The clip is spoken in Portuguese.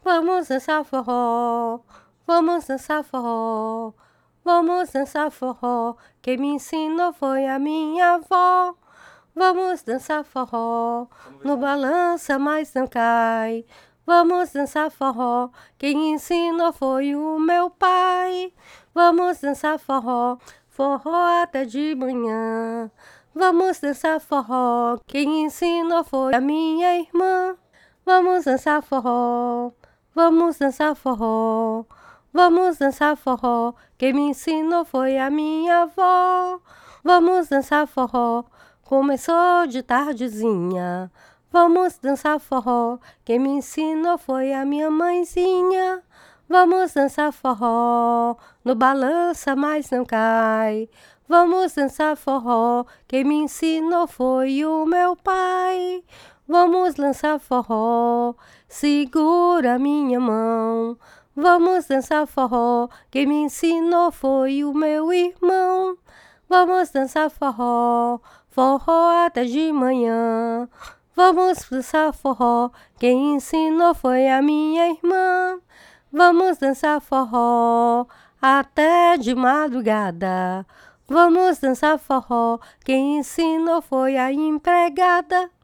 Vamos dançar forró, vamos dançar forró, vamos dançar forró. Quem me ensinou foi a minha avó. Vamos dançar forró, no balança mas não cai. Vamos dançar forró, quem ensinou foi o meu pai. Vamos dançar forró, forró até de manhã. Vamos dançar forró, quem ensinou foi a minha irmã. Vamos dançar forró, vamos dançar forró, vamos dançar forró. Quem me ensinou foi a minha avó. Vamos dançar forró, começou de tardezinha. Vamos dançar forró, quem me ensinou foi a minha mãezinha. Vamos dançar forró, no balança mas não cai. Vamos dançar forró, quem me ensinou foi o meu pai. Vamos dançar forró, segura minha mão. Vamos dançar forró, quem me ensinou foi o meu irmão. Vamos dançar forró, forró até de manhã. Vamos dançar forró, quem ensinou foi a minha irmã. Vamos dançar forró até de madrugada. Vamos dançar forró, quem ensinou foi a empregada.